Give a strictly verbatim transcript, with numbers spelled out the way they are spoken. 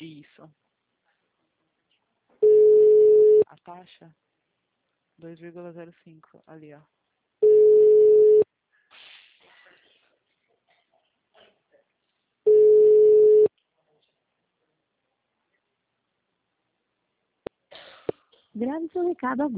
Isso. A taxa? dois vírgula zero cinco. Ali, ó. Grave seu recado agora.